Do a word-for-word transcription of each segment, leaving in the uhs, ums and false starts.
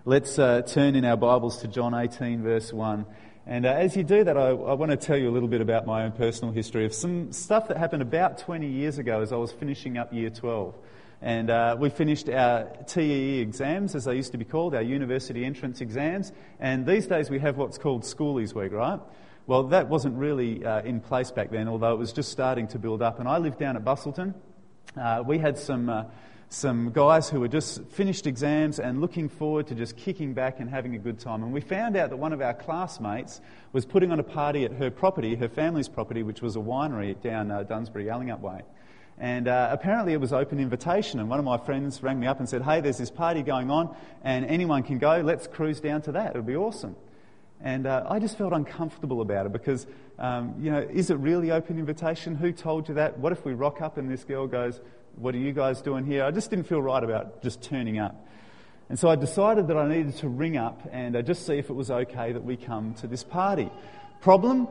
let's uh, turn in our Bibles to John eighteen, verse one. And uh, as you do that, I, I want to tell you a little bit about my own personal history of some stuff that happened about twenty years ago as I was finishing up year twelve. And uh, we finished our T E E exams, as they used to be called, our university entrance exams. And these days we have what's called Schoolies Week, right? Well, that wasn't really uh, in place back then, although it was just starting to build up. And I lived down at Busselton. Uh, we had some uh, some guys who were just finished exams and looking forward to just kicking back and having a good time. And we found out that one of our classmates was putting on a party at her property, her family's property, which was a winery down uh, Dunsbury, Allingup Way. And uh, apparently it was open invitation, and one of my friends rang me up and said, hey, there's this party going on and anyone can go, let's cruise down to that, it'll be awesome. And uh, I just felt uncomfortable about it because, um, you know, is it really open invitation? Who told you that? What if we rock up and this girl goes, what are you guys doing here? I just didn't feel right about just turning up. And so I decided that I needed to ring up and uh, just see if it was okay that we come to this party. Problem?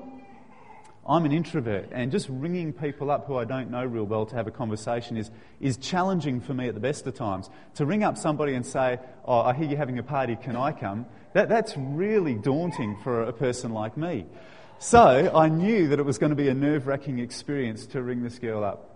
I'm an introvert, and just ringing people up who I don't know real well to have a conversation is is challenging for me at the best of times. To ring up somebody and say, oh, I hear you're having a party, can I come? That That's really daunting for a person like me. So I knew that it was going to be a nerve-wracking experience to ring this girl up.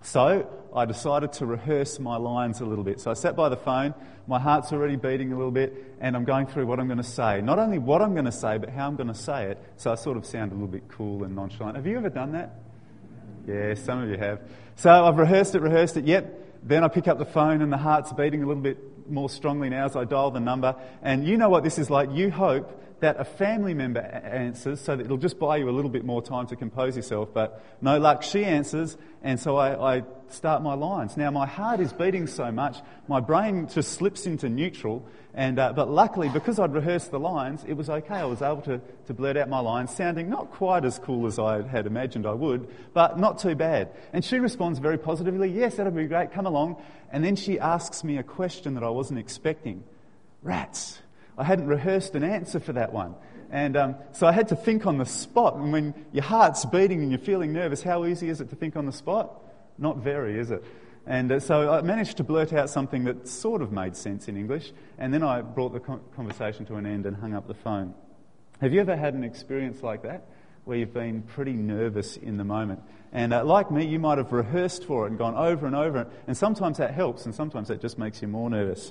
So I decided to rehearse my lines a little bit. So I sat by the phone, my heart's already beating a little bit, and I'm going through what I'm going to say. Not only what I'm going to say, but how I'm going to say it, so I sort of sound a little bit cool and nonchalant. Have you ever done that? Yeah, some of you have. So I've rehearsed it, rehearsed it, yep. Then I pick up the phone and the heart's beating a little bit more strongly now as I dial the number. And you know what this is like. You hope that a family member answers so that it'll just buy you a little bit more time to compose yourself. But no luck, she answers, and so I, I start my lines. Now, my heart is beating so much, my brain just slips into neutral, and uh, but luckily, because I'd rehearsed the lines, it was okay. I was able to, to blurt out my lines, sounding not quite as cool as I had imagined I would, but not too bad. And she responds very positively, yes, that'll be great, come along. And then she asks me a question that I wasn't expecting. Rats. I hadn't rehearsed an answer for that one. And um, so I had to think on the spot. And when your heart's beating and you're feeling nervous, how easy is it to think on the spot? Not very, is it? And uh, so I managed to blurt out something that sort of made sense in English. And then I brought the con- conversation to an end and hung up the phone. Have you ever had an experience like that, where you've been pretty nervous in the moment? And uh, like me, you might have rehearsed for it and gone over and over. And sometimes that helps, and sometimes that just makes you more nervous.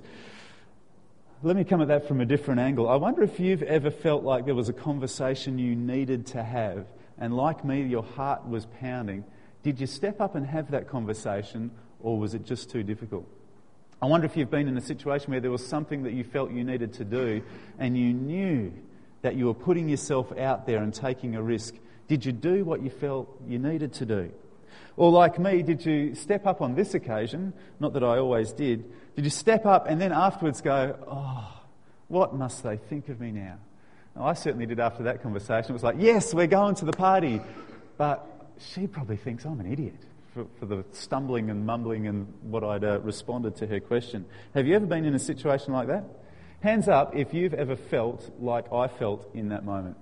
Let me come at that from a different angle. I wonder if you've ever felt like there was a conversation you needed to have, and like me, your heart was pounding. Did you step up and have that conversation, or was it just too difficult? I wonder if you've been in a situation where there was something that you felt you needed to do, and you knew that you were putting yourself out there and taking a risk. Did you do what you felt you needed to do? Or like me, did you step up on this occasion? Not that I always did. Did you step up and then afterwards go, oh, what must they think of me now? Now, I certainly did after that conversation. It was like, yes, we're going to the party. But she probably thinks I'm an idiot for, for the stumbling and mumbling and what I'd uh, responded to her question. Have you ever been in a situation like that? Hands up if you've ever felt like I felt in that moment.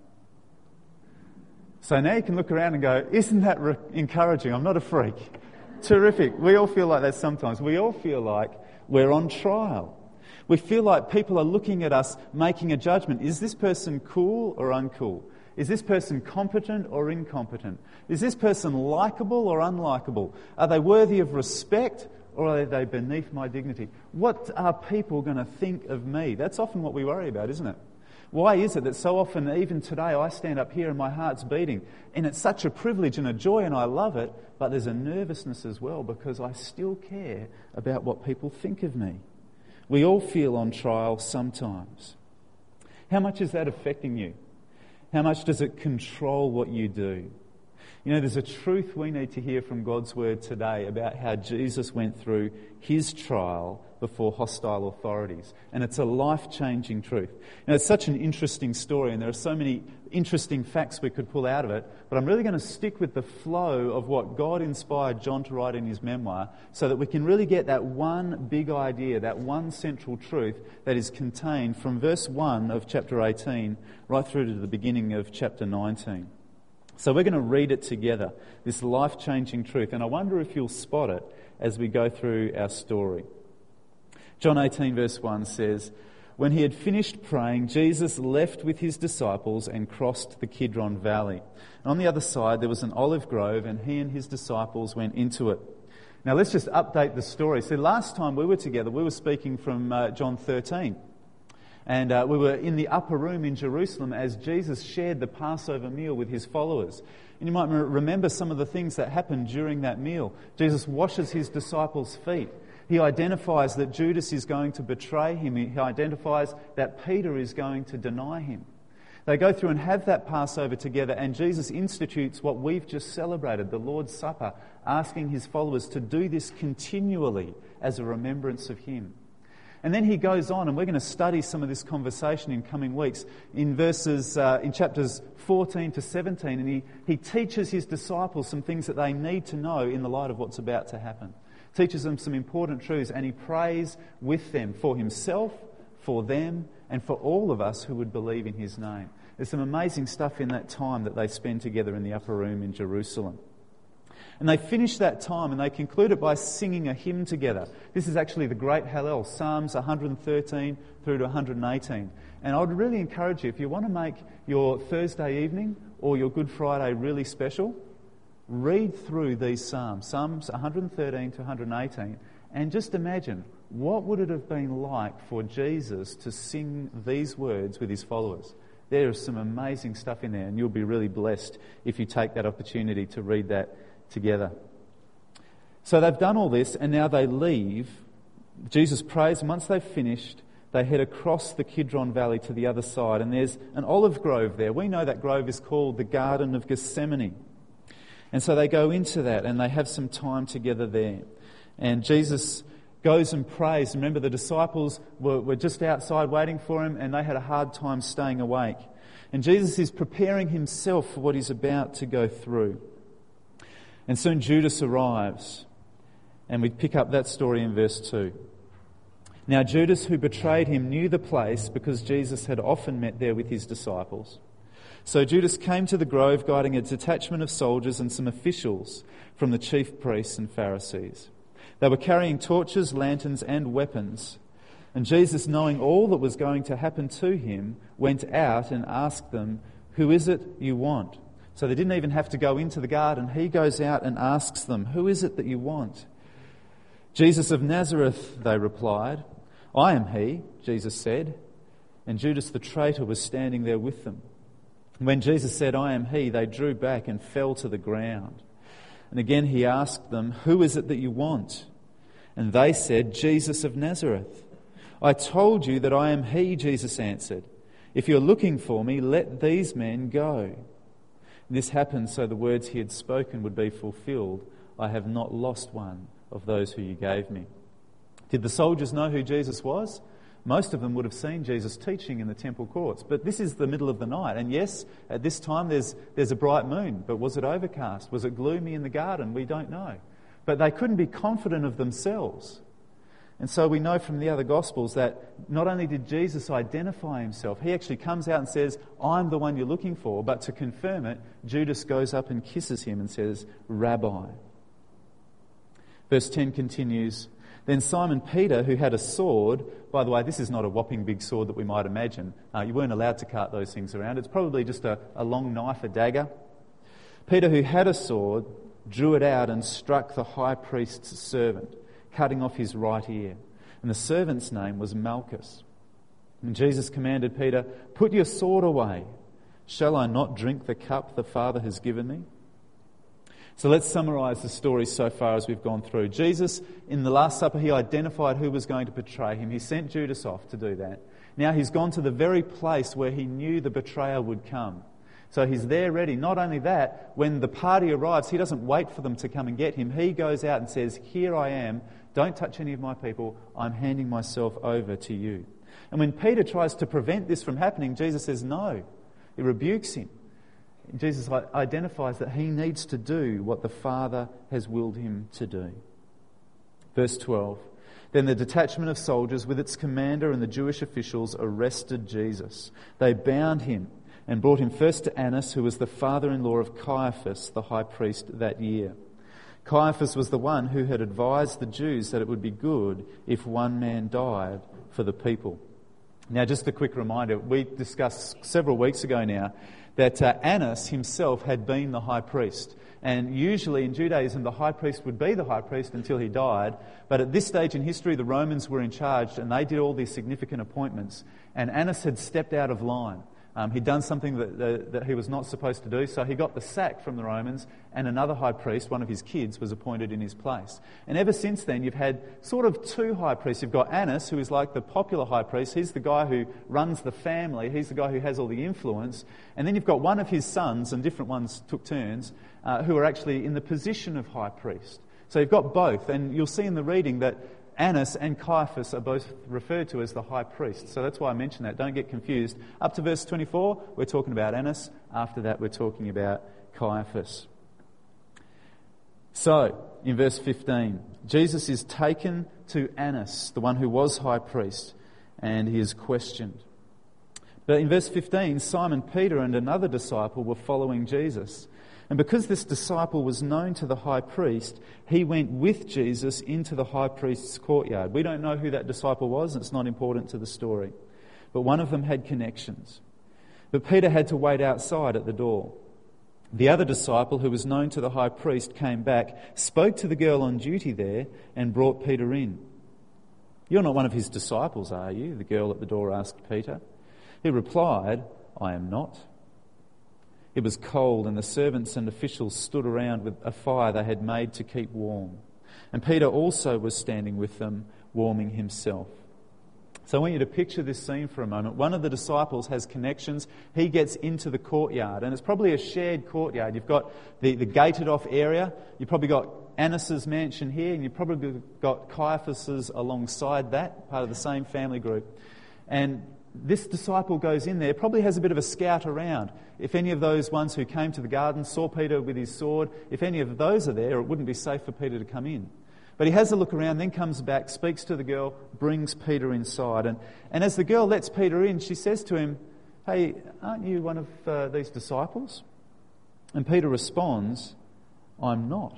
So now you can look around and go, isn't that re- encouraging? I'm not a freak. Terrific. We all feel like that sometimes. We all feel like we're on trial. We feel like people are looking at us making a judgment. Is this person cool or uncool? Is this person competent or incompetent? Is this person likeable or unlikable? Are they worthy of respect or are they beneath my dignity? What are people going to think of me? That's often what we worry about, isn't it? Why is it that so often, even today, I stand up here and my heart's beating, and it's such a privilege and a joy and I love it, but there's a nervousness as well because I still care about what people think of me. We all feel on trial sometimes. How much is that affecting you? How much does it control what you do? You know, there's a truth we need to hear from God's Word today about how Jesus went through his trial before hostile authorities. And it's a life-changing truth. You know, it's such an interesting story, and there are so many interesting facts we could pull out of it, but I'm really going to stick with the flow of what God inspired John to write in his memoir so that we can really get that one big idea, that one central truth that is contained from verse one of chapter eighteen right through to the beginning of chapter nineteen. So we're going to read it together, this life-changing truth, and I wonder if you'll spot it as we go through our story. John eighteen verse one says, When he had finished praying, Jesus left with his disciples and crossed the Kidron Valley. And on the other side there was an olive grove, and he and his disciples went into it. Now let's just update the story. So last time we were together, we were speaking from uh, John thirteen. And uh, we were in the upper room in Jerusalem as Jesus shared the Passover meal with his followers. And you might remember some of the things that happened during that meal. Jesus washes his disciples' feet. He identifies that Judas is going to betray him. He identifies that Peter is going to deny him. They go through and have that Passover together, and Jesus institutes what we've just celebrated, the Lord's Supper, asking his followers to do this continually as a remembrance of him. And then he goes on, and we're going to study some of this conversation in coming weeks, in verses, uh, in chapters fourteen to seventeen, and he, he teaches his disciples some things that they need to know in the light of what's about to happen. Teaches them some important truths, and he prays with them for himself, for them, and for all of us who would believe in his name. There's some amazing stuff in that time that they spend together in the upper room in Jerusalem. And they finish that time and they conclude it by singing a hymn together. This is actually the Great Hallel, Psalms one thirteen through to one eighteen. And I would really encourage you, if you want to make your Thursday evening or your Good Friday really special, read through these Psalms, Psalms one thirteen to one eighteen, and just imagine, what would it have been like for Jesus to sing these words with his followers? There is some amazing stuff in there, and you'll be really blessed if you take that opportunity to read that together. So they've done all this, and now they leave. Jesus prays, and once they've finished, they head across the Kidron Valley to the other side, and there's an olive grove there. We know that grove is called the Garden of Gethsemane. And so they go into that, and they have some time together there. And Jesus goes and prays. Remember, the disciples were, were just outside waiting for him, and they had a hard time staying awake. And Jesus is preparing himself for what he's about to go through. And soon Judas arrives, and we pick up that story in verse two. Now Judas, who betrayed him, knew the place because Jesus had often met there with his disciples. So Judas came to the grove, guiding a detachment of soldiers and some officials from the chief priests and Pharisees. They were carrying torches, lanterns, and weapons. And Jesus, knowing all that was going to happen to him, went out and asked them, "Who is it you want?" So they didn't even have to go into the garden. He goes out and asks them, "Who is it that you want?" "Jesus of Nazareth," they replied. "I am he," Jesus said. And Judas the traitor was standing there with them. When Jesus said, "I am he," they drew back and fell to the ground. And again he asked them, "Who is it that you want?" And they said, "Jesus of Nazareth." "I told you that I am he," Jesus answered. "If you're looking for me, let these men go." This happened so the words he had spoken would be fulfilled. "I have not lost one of those who you gave me." Did the soldiers know who Jesus was? Most of them would have seen Jesus teaching in the temple courts. But this is the middle of the night. And yes, at this time there's, there's a bright moon. But was it overcast? Was it gloomy in the garden? We don't know. But they couldn't be confident of themselves. And so we know from the other Gospels that not only did Jesus identify himself, he actually comes out and says, "I'm the one you're looking for." But to confirm it, Judas goes up and kisses him and says, "Rabbi." Verse ten continues, "Then Simon Peter, who had a sword," by the way, this is not a whopping big sword that we might imagine. Uh, you weren't allowed to cart those things around. It's probably just a, a long knife, a dagger. "Peter, who had a sword, drew it out and struck the high priest's servant, cutting off his right ear. And the servant's name was Malchus. And Jesus commanded Peter, 'Put your sword away. Shall I not drink the cup the Father has given me?'" So let's summarise the story so far as we've gone through. Jesus, in the Last Supper, he identified who was going to betray him. He sent Judas off to do that. Now he's gone to the very place where he knew the betrayer would come. So he's there ready. Not only that, when the party arrives, he doesn't wait for them to come and get him. He goes out and says, "Here I am. Don't touch any of my people. I'm handing myself over to you." And when Peter tries to prevent this from happening, Jesus says no. He rebukes him. Jesus identifies that he needs to do what the Father has willed him to do. Verse twelve. Then the detachment of soldiers with its commander and the Jewish officials arrested Jesus. They bound him and brought him first to Annas, who was the father-in-law of Caiaphas, the high priest that year. Caiaphas was the one who had advised the Jews that it would be good if one man died for the people. Now, just a quick reminder, we discussed several weeks ago now that uh, Annas himself had been the high priest. And usually in Judaism, the high priest would be the high priest until he died. But at this stage in history, the Romans were in charge and they did all these significant appointments. And Annas had stepped out of line. Um, he'd done something that, that, that he was not supposed to do, so he got the sack from the Romans, and another high priest, one of his kids, was appointed in his place. And ever since then, you've had sort of two high priests. You've got Annas, who is like the popular high priest. He's the guy who runs the family. He's the guy who has all the influence. And then you've got one of his sons, and different ones took turns, uh, who are actually in the position of high priest. So you've got both, and you'll see in the reading that Annas and Caiaphas are both referred to as the high priest. So that's why I mention that. Don't get confused. Up to verse twenty-four, we're talking about Annas. After that, we're talking about Caiaphas. So, in verse fifteen, Jesus is taken to Annas, the one who was high priest, and he is questioned. But in verse fifteen, Simon Peter and another disciple were following Jesus. And because this disciple was known to the high priest, he went with Jesus into the high priest's courtyard. We don't know who that disciple was, and it's not important to the story. But one of them had connections. But Peter had to wait outside at the door. The other disciple, who was known to the high priest, came back, spoke to the girl on duty there, and brought Peter in. "You're not one of his disciples, are you?" the girl at the door asked Peter. He replied, "I am not." It was cold, and the servants and officials stood around with a fire they had made to keep warm. And Peter also was standing with them, warming himself. So I want you to picture this scene for a moment. One of the disciples has connections. He gets into the courtyard, and it's probably a shared courtyard. You've got the, the gated off area. You've probably got Annas' mansion here, and you've probably got Caiaphas's alongside that, part of the same family group. And this disciple goes in there, probably has a bit of a scout around. If any of those ones who came to the garden saw Peter with his sword, if any of those are there, it wouldn't be safe for Peter to come in. But he has a look around, then comes back, speaks to the girl, brings Peter inside. And, and as the girl lets Peter in, she says to him, "Hey, aren't you one of uh, these disciples?" And Peter responds, "I'm not."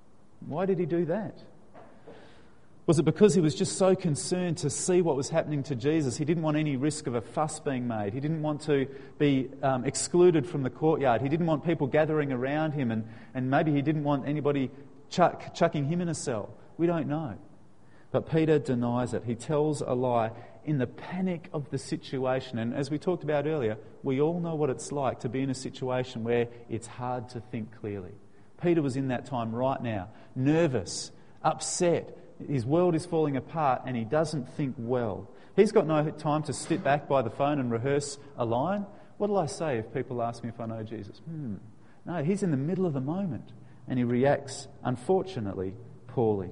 Why did he do that? Was it because he was just so concerned to see what was happening to Jesus? He didn't want any risk of a fuss being made. He didn't want to be um, excluded from the courtyard. He didn't want people gathering around him, and, and maybe he didn't want anybody chuck, chucking him in a cell. We don't know. But Peter denies it. He tells a lie in the panic of the situation. And as we talked about earlier, we all know what it's like to be in a situation where it's hard to think clearly. Peter was in that time right now, nervous, upset. His world is falling apart and he doesn't think well. He's got no time to sit back by the phone and rehearse a line. What'll I say if people ask me if I know Jesus? Hmm. No, he's in the middle of the moment and he reacts, unfortunately, poorly.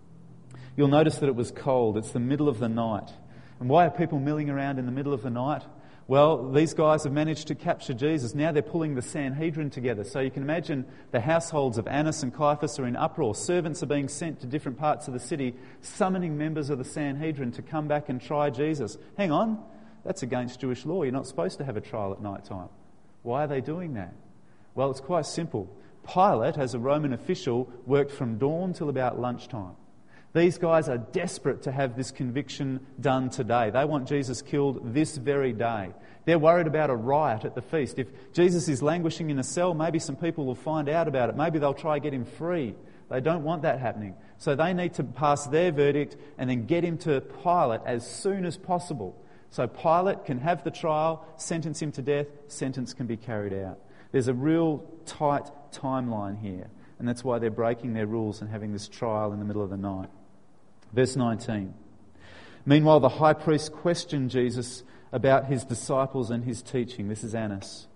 You'll notice that it was cold. It's the middle of the night. And why are people milling around in the middle of the night? Well, these guys have managed to capture Jesus. Now they're pulling the Sanhedrin together. So you can imagine the households of Annas and Caiaphas are in uproar. Servants are being sent to different parts of the city, summoning members of the Sanhedrin to come back and try Jesus. Hang on, that's against Jewish law. You're not supposed to have a trial at night time. Why are they doing that? Well, it's quite simple. Pilate, as a Roman official, worked from dawn till about lunchtime. These guys are desperate to have this conviction done today. They want Jesus killed this very day. They're worried about a riot at the feast. If Jesus is languishing in a cell, maybe some people will find out about it. Maybe they'll try to get him free. They don't want that happening. So they need to pass their verdict and then get him to Pilate as soon as possible. So Pilate can have the trial, sentence him to death, sentence can be carried out. There's a real tight timeline here. And that's why they're breaking their rules and having this trial in the middle of the night. Verse nineteen. Meanwhile, the high priest questioned Jesus about his disciples and his teaching. This is Annas.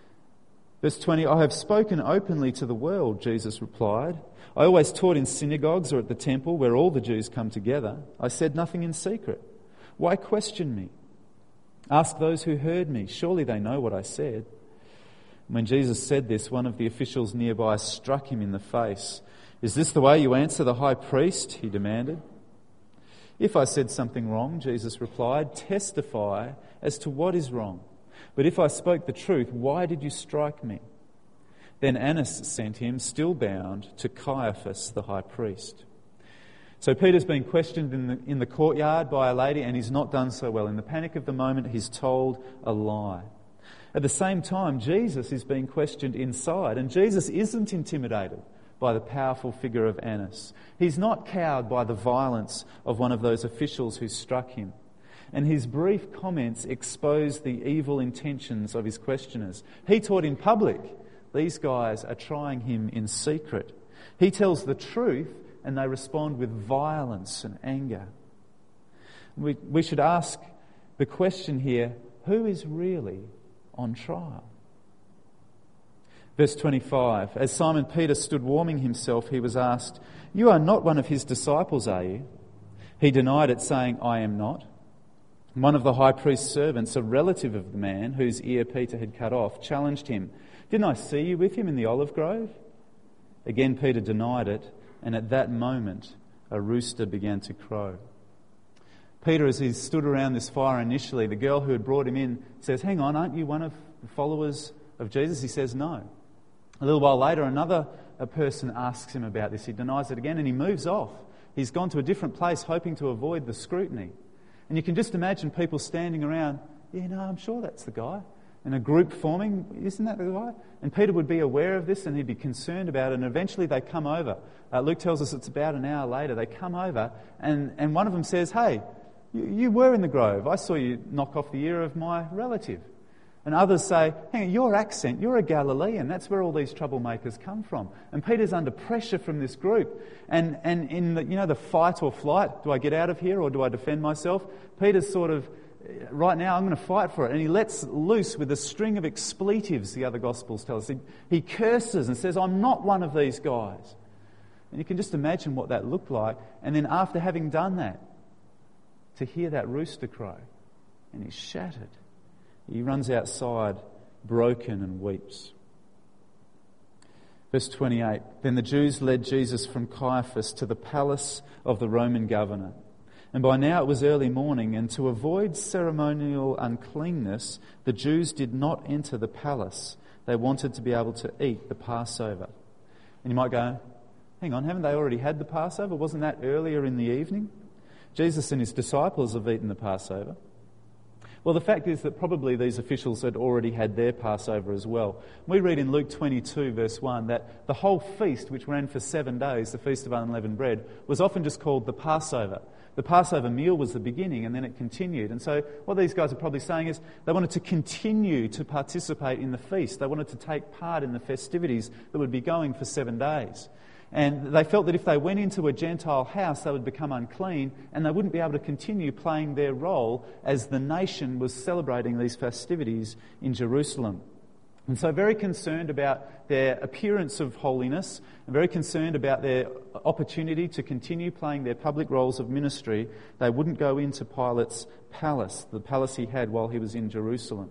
Verse twenty, I have spoken openly to the world, Jesus replied. I always taught in synagogues or at the temple where all the Jews come together. I said nothing in secret. Why question me? Ask those who heard me. Surely they know what I said. When Jesus said this, one of the officials nearby struck him in the face. Is this the way you answer the high priest? He demanded. If I said something wrong, Jesus replied, testify as to what is wrong. But if I spoke the truth, why did you strike me? Then Annas sent him, still bound, to Caiaphas the high priest. So Peter's been questioned in the, in the courtyard by a lady, and he's not done so well. In the panic of the moment, he's told a lie. At the same time, Jesus is being questioned inside, and Jesus isn't intimidated by the powerful figure of Annas. He's not cowed by the violence of one of those officials who struck him. And his brief comments expose the evil intentions of his questioners. He taught in public. These guys are trying him in secret. He tells the truth, and they respond with violence and anger. We, we should ask the question here, who is really on trial? Verse twenty-five, as Simon Peter stood warming himself, he was asked, "You are not one of his disciples, are you?" He denied it, saying, "I am not." One of the high priest's servants, a relative of the man whose ear Peter had cut off, challenged him, "Didn't I see you with him in the olive grove?" Again Peter denied it, and at that moment a rooster began to crow. Peter, as he stood around this fire initially, the girl who had brought him in says, "Hang on, aren't you one of the followers of Jesus?" He says, "No." A little while later, another a person asks him about this. He denies it again, and he moves off. He's gone to a different place, hoping to avoid the scrutiny. And you can just imagine people standing around, "Yeah, no, I'm sure that's the guy." And a group forming, "Isn't that the guy?" And Peter would be aware of this, and he'd be concerned about it, and eventually they come over. Uh, Luke tells us it's about an hour later. They come over, and, and one of them says, "Hey, you, you were in the grove. I saw you knock off the ear of my relative." And others say, "Hang on, your accent, you're a Galilean. That's where all these troublemakers come from." And Peter's under pressure from this group. And and in the, you know, the fight or flight, do I get out of here or do I defend myself? Peter's sort of, right now I'm going to fight for it. And he lets loose with a string of expletives, the other Gospels tell us. He, he curses and says, "I'm not one of these guys." And you can just imagine what that looked like. And then after having done that, to hear that rooster crow, and he's shattered. He runs outside, broken, and weeps. Verse twenty-eight, then the Jews led Jesus from Caiaphas to the palace of the Roman governor. And by now it was early morning, and to avoid ceremonial uncleanness, the Jews did not enter the palace. They wanted to be able to eat the Passover. And you might go, "Hang on, haven't they already had the Passover? Wasn't that earlier in the evening?" Jesus and his disciples have eaten the Passover. Well, the fact is that probably these officials had already had their Passover as well. We read in Luke twenty-two, verse one, that the whole feast, which ran for seven days, the Feast of Unleavened Bread, was often just called the Passover. The Passover meal was the beginning, and then it continued. And so what these guys are probably saying is they wanted to continue to participate in the feast. They wanted to take part in the festivities that would be going for seven days. And they felt that if they went into a Gentile house, they would become unclean, and they wouldn't be able to continue playing their role as the nation was celebrating these festivities in Jerusalem. And so very concerned about their appearance of holiness, and very concerned about their opportunity to continue playing their public roles of ministry, they wouldn't go into Pilate's palace, the palace he had while he was in Jerusalem.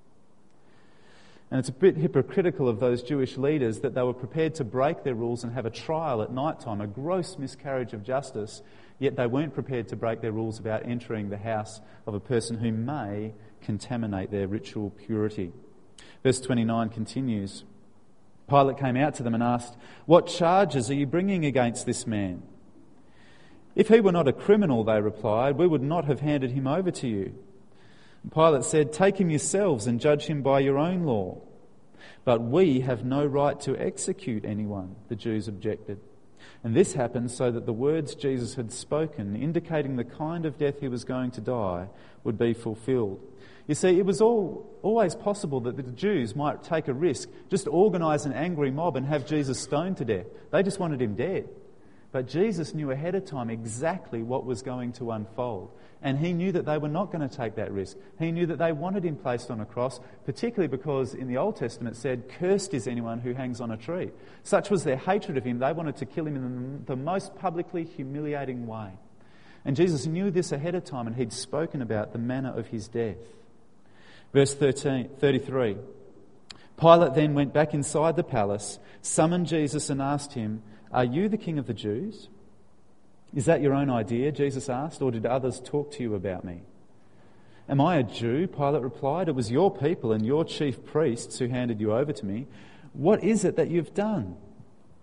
And it's a bit hypocritical of those Jewish leaders that they were prepared to break their rules and have a trial at night time, a gross miscarriage of justice, yet they weren't prepared to break their rules about entering the house of a person who may contaminate their ritual purity. Verse twenty-nine continues, Pilate came out to them and asked, "What charges are you bringing against this man?" "If he were not a criminal," they replied, "we would not have handed him over to you." Pilate said, "Take him yourselves and judge him by your own law." "But we have no right to execute anyone," the Jews objected. And this happened so that the words Jesus had spoken, indicating the kind of death he was going to die, would be fulfilled. You see, it was all, always possible that the Jews might take a risk, just organise an angry mob and have Jesus stoned to death. They just wanted him dead. But Jesus knew ahead of time exactly what was going to unfold. And he knew that they were not going to take that risk. He knew that they wanted him placed on a cross, particularly because in the Old Testament it said, "Cursed is anyone who hangs on a tree." Such was their hatred of him, they wanted to kill him in the most publicly humiliating way. And Jesus knew this ahead of time, and he'd spoken about the manner of his death. Verse thirteen, thirty-three. Pilate then went back inside the palace, summoned Jesus and asked him, "Are you the king of the Jews?" "Is that your own idea?" Jesus asked, "or did others talk to you about me?" "Am I a Jew?" Pilate replied. "It was your people and your chief priests who handed you over to me. What is it that you've done?"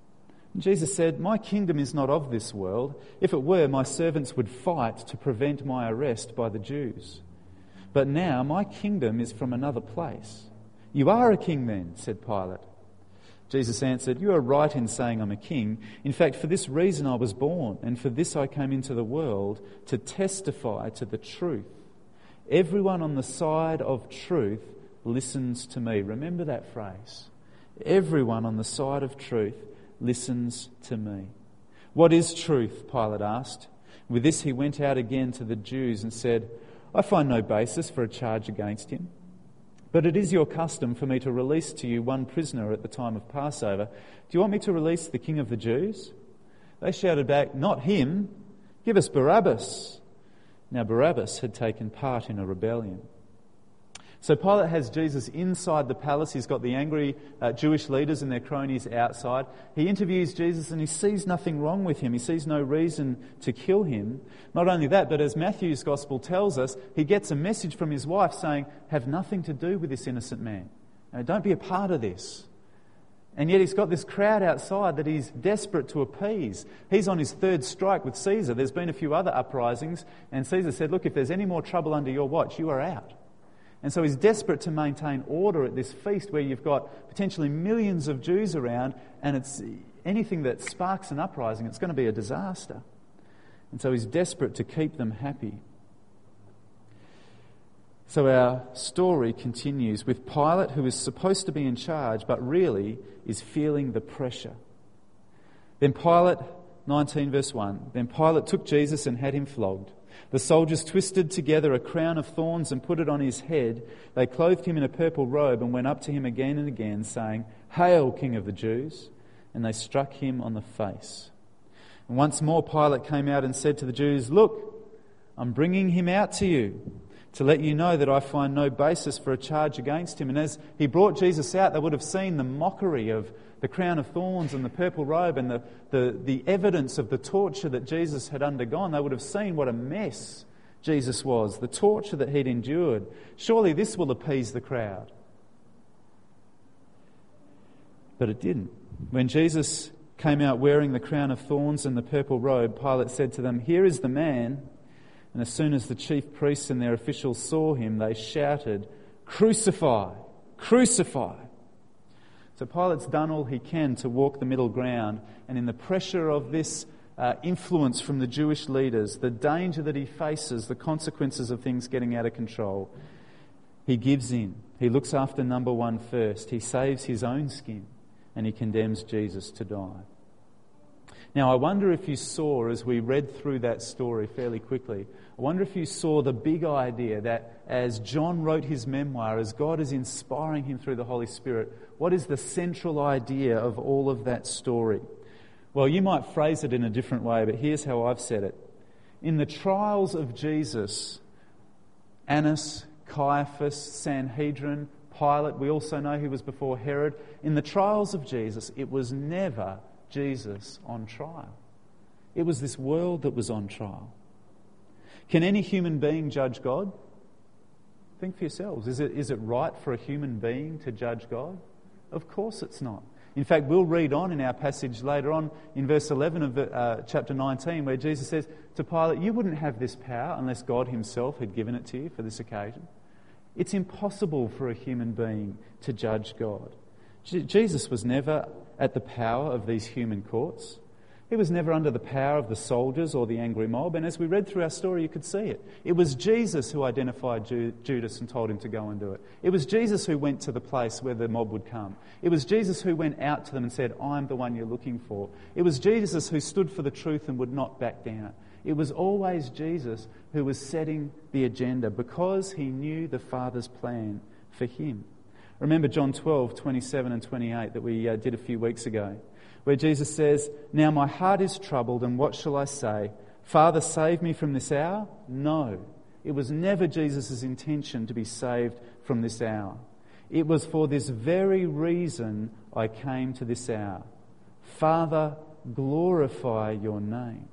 And Jesus said, "My kingdom is not of this world. If it were, my servants would fight to prevent my arrest by the Jews. But now my kingdom is from another place." "You are a king then," said Pilate. Jesus answered, "You are right in saying I'm a king. In fact, for this reason I was born, and for this I came into the world, to testify to the truth. Everyone on the side of truth listens to me." Remember that phrase. Everyone on the side of truth listens to me. "What is truth?" Pilate asked. With this he went out again to the Jews and said, "I find no basis for a charge against him. But it is your custom for me to release to you one prisoner at the time of Passover. Do you want me to release the King of the Jews?" They shouted back, "Not him. Give us Barabbas." Now Barabbas had taken part in a rebellion. So Pilate has Jesus inside the palace. He's got the angry uh, Jewish leaders and their cronies outside. He interviews Jesus and he sees nothing wrong with him. He sees no reason to kill him. Not only that, but as Matthew's gospel tells us, he gets a message from his wife saying, "Have nothing to do with this innocent man. Now, don't be a part of this." And yet he's got this crowd outside that he's desperate to appease. He's on his third strike with Caesar. There's been a few other uprisings, and Caesar said, "Look, if there's any more trouble under your watch, you are out." And so he's desperate to maintain order at this feast where you've got potentially millions of Jews around, and it's anything that sparks an uprising, it's going to be a disaster. And so he's desperate to keep them happy. So our story continues with Pilate, who is supposed to be in charge, but really is feeling the pressure. Then Pilate, nineteen verse one, then Pilate took Jesus and had him flogged. The soldiers twisted together a crown of thorns and put it on his head. They clothed him in a purple robe and went up to him again and again, saying, "Hail, King of the Jews!" And they struck him on the face. And once more Pilate came out and said to the Jews, "Look, I'm bringing him out to you, to let you know that I find no basis for a charge against him." And as he brought Jesus out, they would have seen the mockery of the crown of thorns and the purple robe and the, the, the evidence of the torture that Jesus had undergone. They would have seen what a mess Jesus was, the torture that he'd endured. Surely this will appease the crowd. But it didn't. When Jesus came out wearing the crown of thorns and the purple robe, Pilate said to them, "Here is the man." And as soon as the chief priests and their officials saw him, they shouted, "Crucify! Crucify!" So Pilate's done all he can to walk the middle ground, and in the pressure of this uh, influence from the Jewish leaders, the danger that he faces, the consequences of things getting out of control, he gives in. He looks after number one first. He saves his own skin, and he condemns Jesus to die. Now, I wonder if you saw, as we read through that story fairly quickly, I wonder if you saw the big idea that as John wrote his memoir, as God is inspiring him through the Holy Spirit, what is the central idea of all of that story? Well, you might phrase it in a different way, but here's how I've said it. In the trials of Jesus, Annas, Caiaphas, Sanhedrin, Pilate, we also know he was before Herod. In the trials of Jesus, it was never Jesus on trial. It was this world that was on trial. Can any human being judge God? Think for yourselves. Is it, is it right for a human being to judge God? Of course it's not. In fact, we'll read on in our passage later on in verse eleven of the, uh, chapter nineteen, where Jesus says to Pilate, "You wouldn't have this power unless God himself had given it to you for this occasion." It's impossible for a human being to judge God. J- Jesus was never at the power of these human courts. He was never under the power of the soldiers or the angry mob. And as we read through our story, you could see it. It was Jesus who identified Ju- Judas and told him to go and do it. It was Jesus who went to the place where the mob would come. It was Jesus who went out to them and said, "I'm the one you're looking for." It was Jesus who stood for the truth and would not back down. It was always Jesus who was setting the agenda because he knew the Father's plan for him. Remember John twelve, twenty-seven and twenty-eight that we uh, did a few weeks ago, where Jesus says, "Now my heart is troubled, and what shall I say? Father, save me from this hour?" No, it was never Jesus' intention to be saved from this hour. It was for this very reason I came to this hour. Father, glorify your name.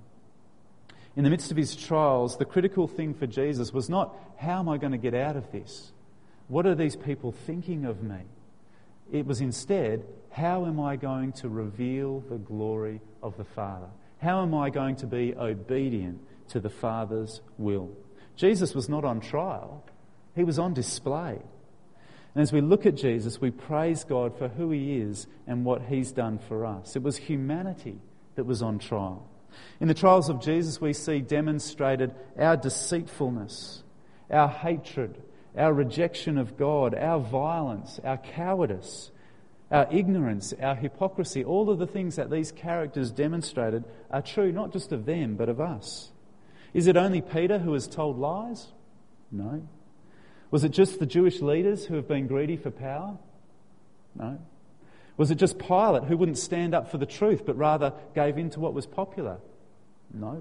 In the midst of his trials, the critical thing for Jesus was not, how am I going to get out of this? What are these people thinking of me? It was instead, how am I going to reveal the glory of the Father? How am I going to be obedient to the Father's will? Jesus was not on trial. He was on display. And as we look at Jesus, we praise God for who he is and what he's done for us. It was humanity that was on trial. In the trials of Jesus, we see demonstrated our deceitfulness, our hatred, our rejection of God, our violence, our cowardice, our ignorance, our hypocrisy. All of the things that these characters demonstrated are true not just of them but of us. Is it only Peter who has told lies? No. Was it just the Jewish leaders who have been greedy for power? No. Was it just Pilate who wouldn't stand up for the truth but rather gave in to what was popular? No.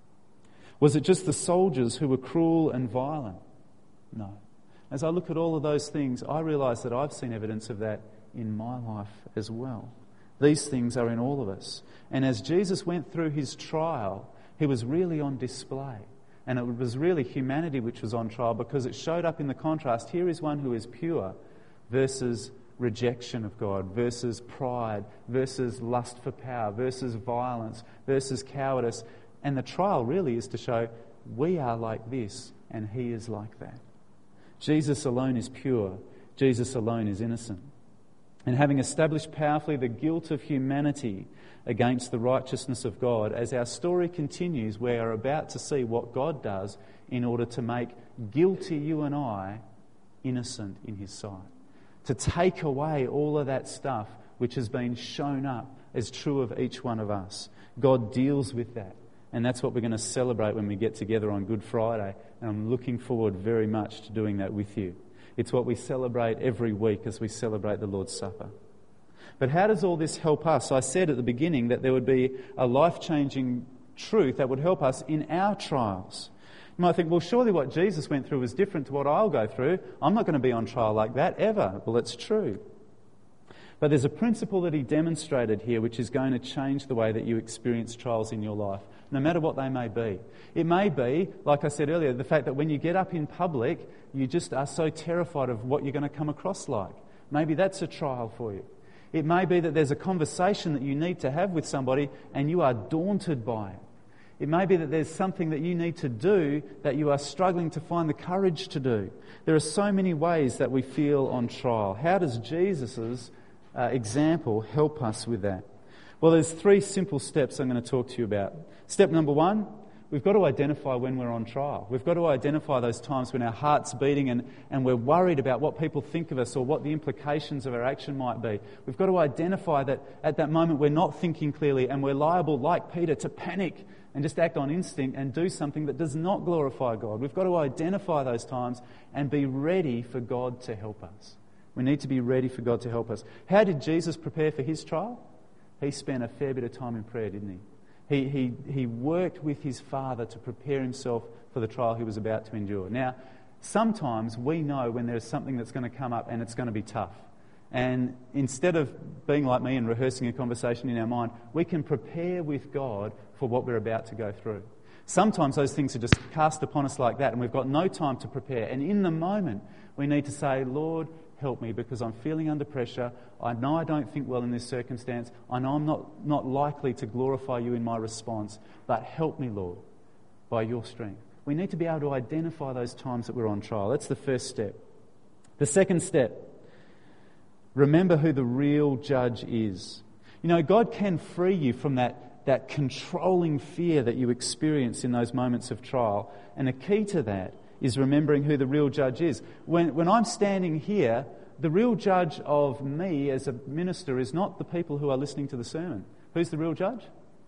Was it just the soldiers who were cruel and violent? No. As I look at all of those things, I realise that I've seen evidence of that in my life as well. These things are in all of us. And as Jesus went through his trial, he was really on display. And it was really humanity which was on trial because it showed up in the contrast. Here is one who is pure versus rejection of God, versus pride, versus lust for power, versus violence, versus cowardice. And the trial really is to show we are like this and he is like that. Jesus alone is pure. Jesus alone is innocent. And having established powerfully the guilt of humanity against the righteousness of God, as our story continues, we are about to see what God does in order to make guilty you and I innocent in his sight. To take away all of that stuff which has been shown up as true of each one of us. God deals with that. And that's what we're going to celebrate when we get together on Good Friday. And I'm looking forward very much to doing that with you. It's what we celebrate every week as we celebrate the Lord's Supper. But how does all this help us? I said at the beginning that there would be a life-changing truth that would help us in our trials. You might think, well, surely what Jesus went through was different to what I'll go through. I'm not going to be on trial like that ever. Well, it's true. But there's a principle that he demonstrated here which is going to change the way that you experience trials in your life, no matter what they may be. It may be, like I said earlier, the fact that when you get up in public, you just are so terrified of what you're going to come across like. Maybe that's a trial for you. It may be that there's a conversation that you need to have with somebody and you are daunted by it. It may be that there's something that you need to do that you are struggling to find the courage to do. There are so many ways that we feel on trial. How does Jesus' uh, example help us with that? Well, there's three simple steps I'm going to talk to you about. Step number one, we've got to identify when we're on trial. We've got to identify those times when our heart's beating and, and we're worried about what people think of us or what the implications of our action might be. We've got to identify that at that moment we're not thinking clearly and we're liable, like Peter, to panic and just act on instinct and do something that does not glorify God. We've got to identify those times and be ready for God to help us. We need to be ready for God to help us. How did Jesus prepare for his trial? He spent a fair bit of time in prayer, didn't he? He, he, he worked with his Father to prepare himself for the trial he was about to endure. Now, sometimes we know when there's something that's going to come up and it's going to be tough. And instead of being like me and rehearsing a conversation in our mind, we can prepare with God for what we're about to go through. Sometimes those things are just cast upon us like that and we've got no time to prepare. And in the moment, we need to say, Lord, help me because I'm feeling under pressure. I know I don't think well in this circumstance. I know I'm not, not likely to glorify you in my response, but help me, Lord, by your strength. We need to be able to identify those times that we're on trial. That's the first step. The second step, remember who the real judge is. You know, God can free you from that, that controlling fear that you experience in those moments of trial. And a key to that is remembering who the real judge is. When, when I'm standing here, the real judge of me as a minister is not the people who are listening to the sermon. Who's the real judge?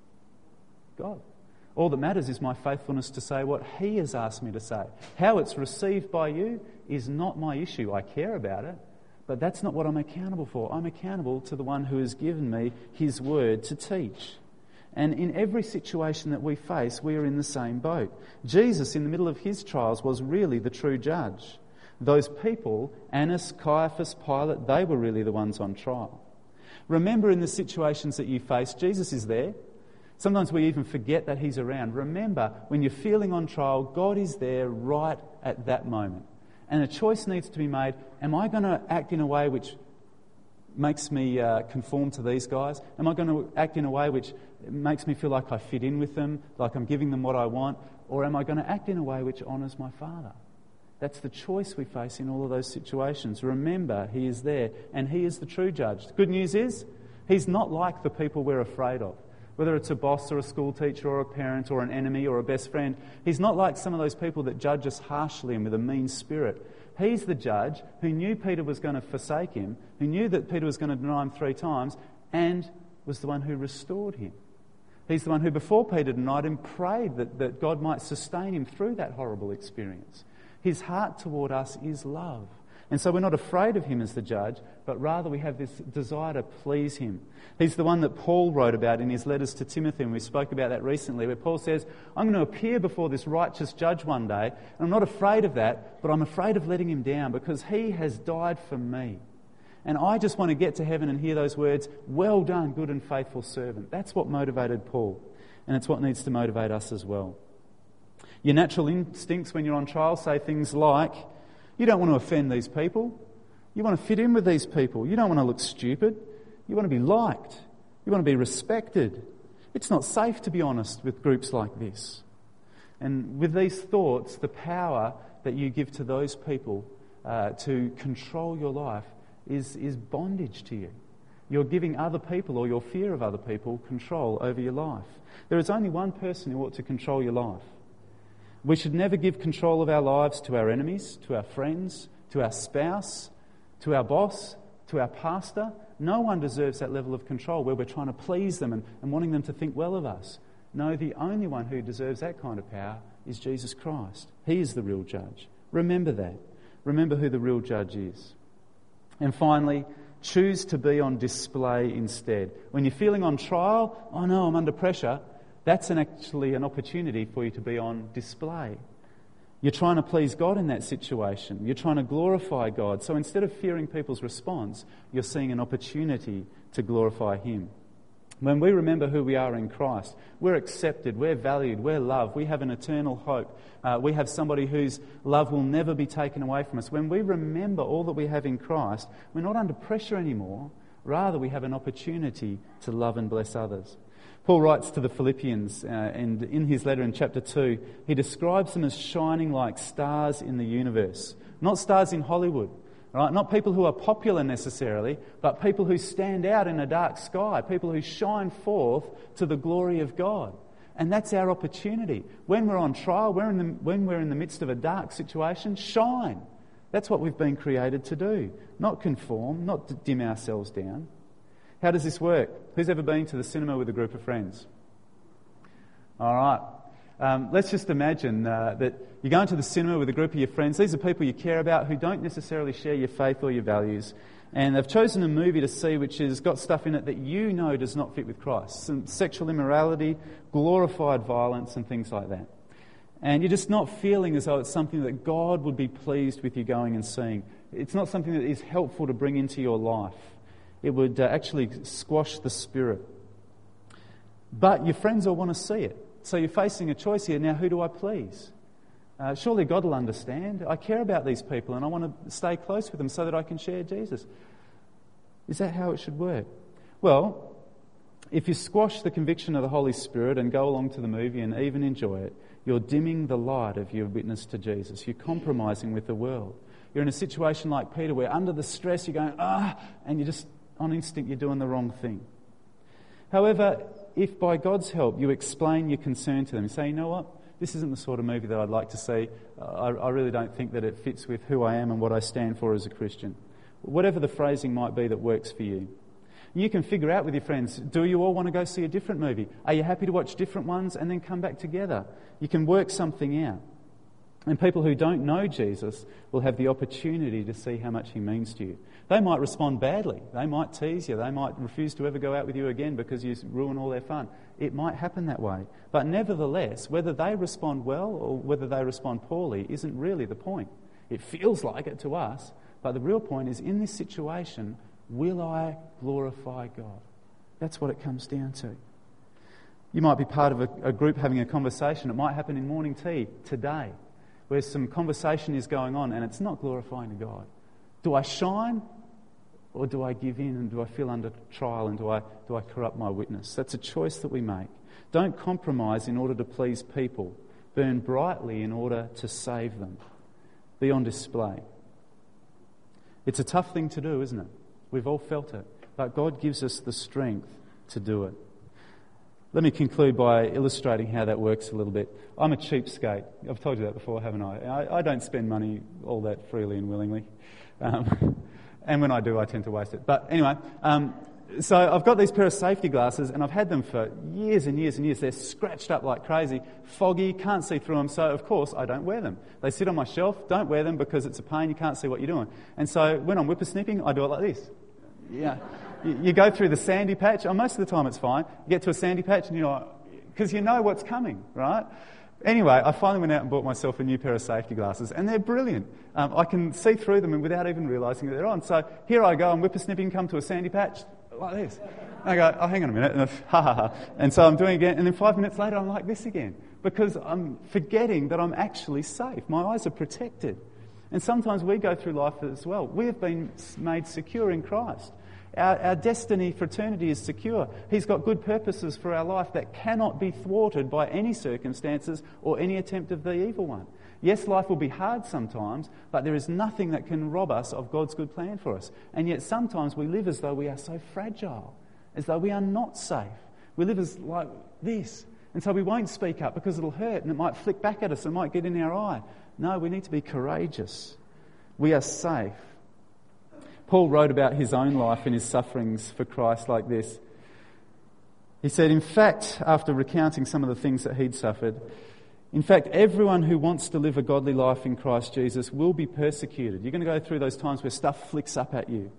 God. All that matters is my faithfulness to say what he has asked me to say. How it's received by you is not my issue. I care about it, but that's not what I'm accountable for. I'm accountable to the one who has given me his word to teach. And in every situation that we face, we are in the same boat. Jesus, in the middle of his trials, was really the true judge. Those people, Annas, Caiaphas, Pilate, they were really the ones on trial. Remember in the situations that you face, Jesus is there. Sometimes we even forget that he's around. Remember, when you're feeling on trial, God is there right at that moment. And a choice needs to be made. Am I going to act in a way which makes me uh, conform to these guys? Am I going to act in a way which makes me feel like I fit in with them, like I'm giving them what I want? Or am I going to act in a way which honours my Father? That's the choice we face in all of those situations. Remember, He is there, and He is the true judge. The good news is, He's not like the people we're afraid of. Whether it's a boss or a school teacher or a parent or an enemy or a best friend, He's not like some of those people that judge us harshly and with a mean spirit. He's the judge who knew Peter was going to forsake him, who knew that Peter was going to deny him three times, and was the one who restored him. He's the one who, before Peter denied him, prayed that, that God might sustain him through that horrible experience. His heart toward us is love. And so we're not afraid of Him as the judge, but rather we have this desire to please Him. He's the one that Paul wrote about in his letters to Timothy, and we spoke about that recently, where Paul says, I'm going to appear before this righteous judge one day, and I'm not afraid of that, but I'm afraid of letting him down because he has died for me. And I just want to get to heaven and hear those words, well done, good and faithful servant. That's what motivated Paul, and it's what needs to motivate us as well. Your natural instincts when you're on trial say things like, you don't want to offend these people. You want to fit in with these people. You don't want to look stupid. You want to be liked. You want to be respected. It's not safe to be honest with groups like this. And with these thoughts, the power that you give to those people uh, to control your life is, is bondage to you. You're giving other people, or your fear of other people, control over your life. There is only one person who ought to control your life. We should never give control of our lives to our enemies, to our friends, to our spouse, to our boss, to our pastor. No one deserves that level of control where we're trying to please them and, and wanting them to think well of us. No, the only one who deserves that kind of power is Jesus Christ. He is the real judge. Remember that. Remember who the real judge is. And finally, choose to be on display instead. When you're feeling on trial, oh no, I'm under pressure, that's an actually an opportunity for you to be on display. You're trying to please God in that situation. You're trying to glorify God. So instead of fearing people's response, you're seeing an opportunity to glorify Him. When we remember who we are in Christ, we're accepted, we're valued, we're loved, we have an eternal hope. Uh, we have somebody whose love will never be taken away from us. When we remember all that we have in Christ, we're not under pressure anymore. Rather, we have an opportunity to love and bless others. Paul writes to the Philippians, uh, and in his letter in chapter two, he describes them as shining like stars in the universe. Not stars in Hollywood, right? Not people who are popular necessarily, but people who stand out in a dark sky, people who shine forth to the glory of God. And that's our opportunity. When we're on trial, we're in the, when we're in the midst of a dark situation, shine. That's what we've been created to do. Not conform, not to dim ourselves down. How does this work? Who's ever been to the cinema with a group of friends? All right. Um, let's just imagine uh, that you're going to the cinema with a group of your friends. These are people you care about who don't necessarily share your faith or your values. And they've chosen a movie to see which has got stuff in it that you know does not fit with Christ. Some sexual immorality, glorified violence and things like that. And you're just not feeling as though it's something that God would be pleased with you going and seeing. It's not something that is helpful to bring into your life. It would uh, actually squash the spirit. But your friends all want to see it. So you're facing a choice here. Now, who do I please? Uh, surely God will understand. I care about these people and I want to stay close with them so that I can share Jesus. Is that how it should work? Well, if you squash the conviction of the Holy Spirit and go along to the movie and even enjoy it, you're dimming the light of your witness to Jesus. You're compromising with the world. You're in a situation like Peter where under the stress you're going, ah, and you just... on instinct, you're doing the wrong thing. However, if by God's help you explain your concern to them, say, you know what, this isn't the sort of movie that I'd like to see. I, I really don't think that it fits with who I am and what I stand for as a Christian. Whatever the phrasing might be that works for you. You can figure out with your friends, do you all want to go see a different movie? Are you happy to watch different ones and then come back together? You can work something out. And people who don't know Jesus will have the opportunity to see how much He means to you. They might respond badly. They might tease you. They might refuse to ever go out with you again because you ruin all their fun. It might happen that way. But nevertheless, whether they respond well or whether they respond poorly isn't really the point. It feels like it to us, but the real point is, in this situation, will I glorify God? That's what it comes down to. You might be part of a, a group having a conversation. It might happen in morning tea today, where some conversation is going on and it's not glorifying to God. Do I shine Or do I give in and do I feel under trial and do I, do I corrupt my witness? That's a choice that we make. Don't compromise in order to please people. Burn brightly in order to save them. Be on display. It's a tough thing to do, isn't it? We've all felt it. But God gives us the strength to do it. Let me conclude by illustrating how that works a little bit. I'm a cheapskate. I've told you that before, haven't I? I, I don't spend money all that freely and willingly. Um, and when I do, I tend to waste it. But anyway, um, so I've got these pair of safety glasses and I've had them for years and years and years. They're scratched up like crazy, foggy, can't see through them. So, of course, I don't wear them. They sit on my shelf, don't wear them because it's a pain, you can't see what you're doing. And so when I'm whippersnipping, I do it like this. Yeah. You, you go through the sandy patch. Oh, most of the time it's fine. You get to a sandy patch and you're like, because you know what's coming, right? Anyway, I finally went out and bought myself a new pair of safety glasses, and they're brilliant. Um, I can see through them without even realising that they're on. So here I go, I'm whippersnipping, come to a sandy patch, like this. And I go, oh, hang on a minute, and ha ha ha. And so I'm doing it again, and then five minutes later I'm like this again, because I'm forgetting that I'm actually safe. My eyes are protected. And sometimes we go through life as well. We have been made secure in Christ. Our, our destiny for eternity is secure. He's got good purposes for our life that cannot be thwarted by any circumstances or any attempt of the evil one. Yes, life will be hard sometimes, but there is nothing that can rob us of God's good plan for us. And yet sometimes we live as though we are so fragile, as though we are not safe. We live as like this. And so we won't speak up because it'll hurt and it might flick back at us, it might get in our eye. No, we need to be courageous. We are safe. Paul wrote about his own life and his sufferings for Christ like this. He said, in fact, after recounting some of the things that he'd suffered, in fact, everyone who wants to live a godly life in Christ Jesus will be persecuted. You're going to go through those times where stuff flicks up at you.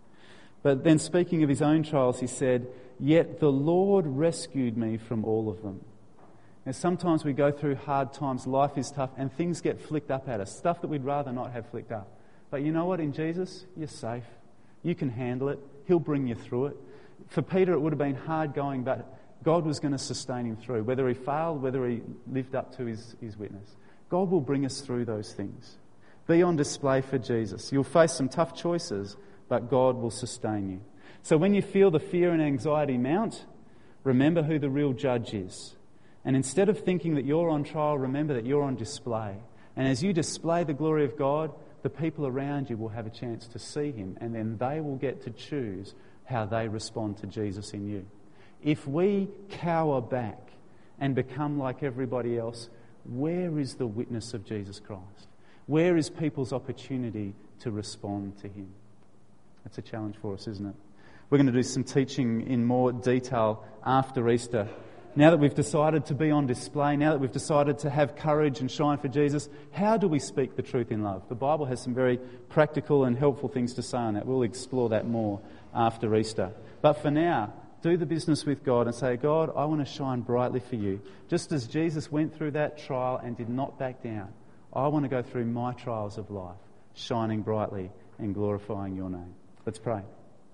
But then speaking of his own trials, he said, yet the Lord rescued me from all of them. Now, sometimes we go through hard times, life is tough, and things get flicked up at us, stuff that we'd rather not have flicked up. But you know what? In Jesus, you're safe. You can handle it. He'll bring you through it. For Peter, it would have been hard going, but God was going to sustain him through. Whether he failed, whether he lived up to his, his witness. God will bring us through those things. Be on display for Jesus. You'll face some tough choices, but God will sustain you. So when you feel the fear and anxiety mount, remember who the real judge is. And instead of thinking that you're on trial, remember that you're on display. And as you display the glory of God, the people around you will have a chance to see him, and then they will get to choose how they respond to Jesus in you. If we cower back and become like everybody else, where is the witness of Jesus Christ? Where is people's opportunity to respond to him? That's a challenge for us, isn't it? We're going to do some teaching in more detail after Easter. Now that we've decided to be on display, now that we've decided to have courage and shine for Jesus, how do we speak the truth in love? The Bible has some very practical and helpful things to say on that. We'll explore that more after Easter. But for now, do the business with God and say, God, I want to shine brightly for you. Just as Jesus went through that trial and did not back down, I want to go through my trials of life, shining brightly and glorifying your name. Let's pray.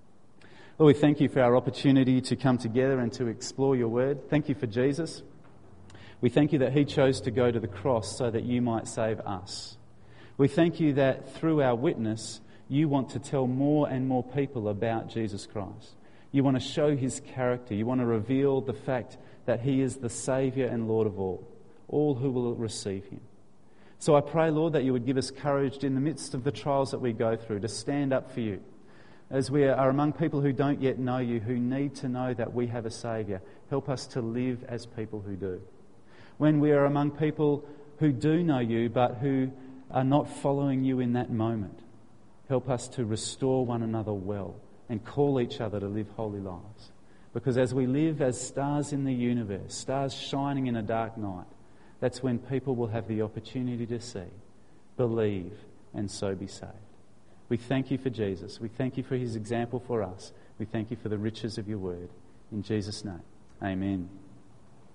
Lord, we thank you for our opportunity to come together and to explore your word. Thank you for Jesus. We thank you that he chose to go to the cross so that you might save us. We thank you that through our witness, you want to tell more and more people about Jesus Christ. You want to show his character. You want to reveal the fact that he is the Saviour and Lord of all, all who will receive him. So I pray, Lord, that you would give us courage in the midst of the trials that we go through to stand up for you. As we are among people who don't yet know you, who need to know that we have a Saviour, help us to live as people who do. When we are among people who do know you but who are not following you in that moment, help us to restore one another well and call each other to live holy lives. Because as we live as stars in the universe, stars shining in a dark night, that's when people will have the opportunity to see, believe, and so be saved. We thank you for Jesus. We thank you for his example for us. We thank you for the riches of your word. In Jesus' name, amen.